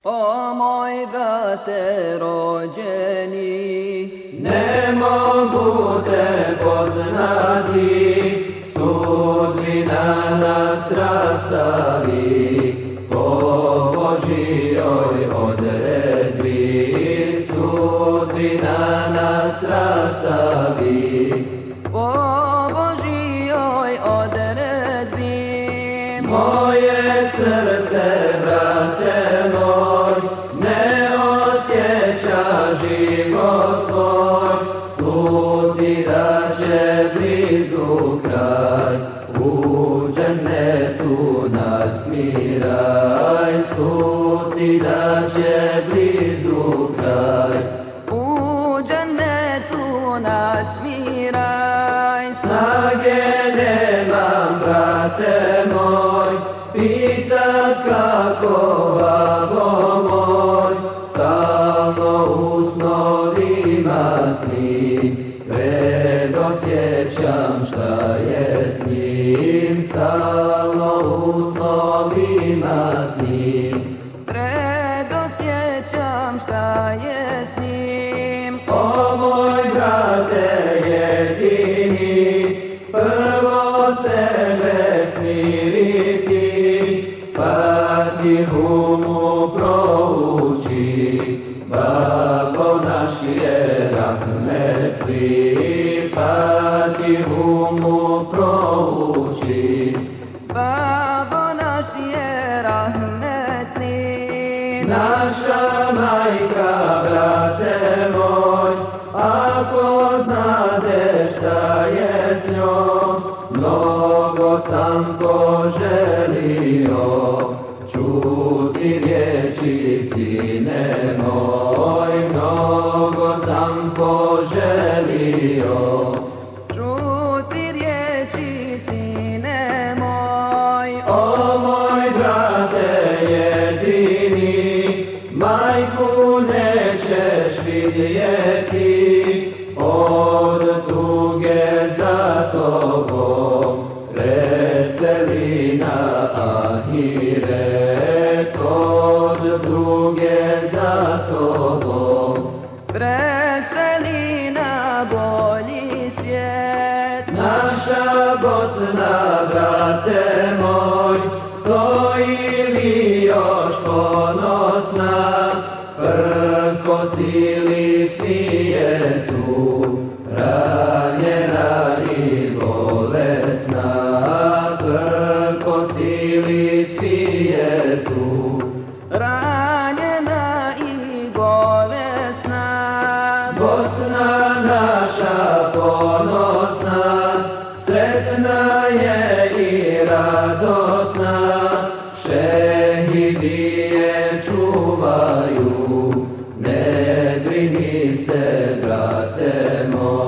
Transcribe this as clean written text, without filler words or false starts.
O moj brate rođeni, ne mogu te poznati, sudbina nas rastavi, po Božijoj odredbi, sudbina nas rastavi. Po Božijoj odredbi, moje srce, brate moj, ne osjeća život svoj, sluti da će blizu kraj, u džennetu naći smiraj, sluti da će blizu kraj, u džennetu naći smiraj. Snage nemam, brate moj, pitat kako babo moj, stalno u snovima snim, predosjećam šta je s njim, stalno u snovima snim, predosjećam šta je s njim. O moj brate jedini, prvo sebe smiriti, Fatihu mu prouči, babo naš je rahmetli, Fatihu mu prouči, Babo naš je rahmetli, naša majka, brate moj, ako znate šta je s njom, mnogo sam poželio čuti riječi, sine moj, mnogo sam poželio čuti riječi, sine moj. o moj brate jedini, majku nećeš vidjeti, od tuge za tobom preseli na ahiret, od tuge za tobom preseli na bolji svijet. naša Bosna, brate moj, stoji li još ponosna, prkosili svijetu, ranjena i bolesna, prkosili svijetu, Ranjena i bolesna, Bosna naša ponosna, sretna je i radosna, šehidi je čuvaju, ne brini se, brate moj.